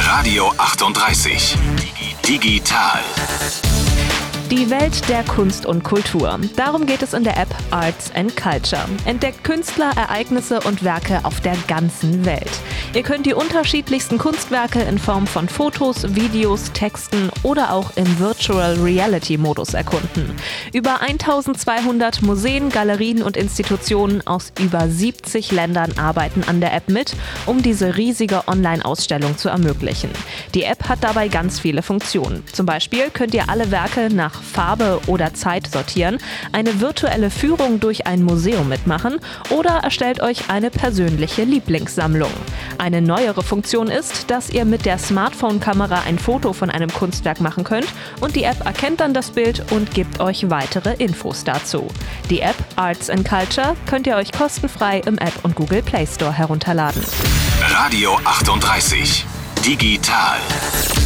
Radio 38. Digital. Die Welt der Kunst und Kultur. Darum geht es in der App Arts and Culture. Entdeckt Künstler, Ereignisse und Werke auf der ganzen Welt. Ihr könnt die unterschiedlichsten Kunstwerke in Form von Fotos, Videos, Texten oder auch im Virtual Reality Modus erkunden. Über 1200 Museen, Galerien und Institutionen aus über 70 Ländern arbeiten an der App mit, um diese riesige Online-Ausstellung zu ermöglichen. Die App hat dabei ganz viele Funktionen. Zum Beispiel könnt ihr alle Werke nach Farbe oder Zeit sortieren, eine virtuelle Führung durch ein Museum mitmachen oder erstellt euch eine persönliche Lieblingssammlung. Eine neuere Funktion ist, dass ihr mit der Smartphone-Kamera ein Foto von einem Kunstwerk machen könnt und die App erkennt dann das Bild und gibt euch weitere Infos dazu. Die App Arts and Culture könnt ihr euch kostenfrei im App und Google Play Store herunterladen. Radio 38. Digital.